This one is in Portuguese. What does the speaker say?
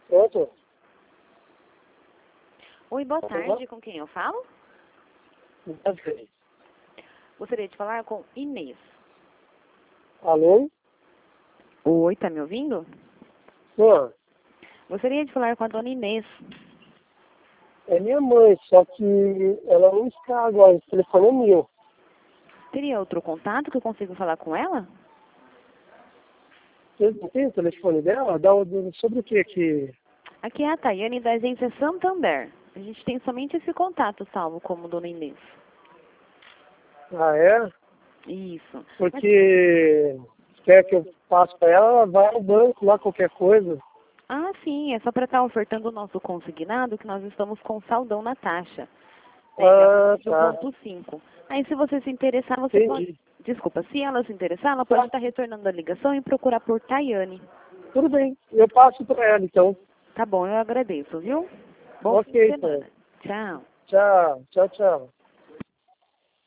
Pronto. Oi, boa tarde. Com quem eu falo? Gostaria de falar com Inês. Alô? Oi, tá me ouvindo? Não, Gostaria de falar com a dona Inês. é minha mãe, só que ela não está agora, esse telefone é meu. Teria outro contato que eu consigo falar com ela? Você não tem o telefone dela? Sobre o que que... Aqui é a Tayane da agência Santander. A gente tem somente esse contato salvo como dona Inês. Ah, é? Isso. Porque quer que eu passe para ela, ela vai ao banco lá, qualquer coisa. Ah, sim, é só para estar ofertando o nosso consignado que nós estamos com saldão na taxa. Ah, tá. 1,5. Aí se você se interessar, você pode... Entendi. Desculpa, se ela se interessar, ela pode estar retornando a ligação e procurar por Tayane. Tudo bem, eu passo para ela então. Tá bom, eu agradeço, viu? Bom fim Ok, de então. semana. Tchau. Tchau, tchau, tchau.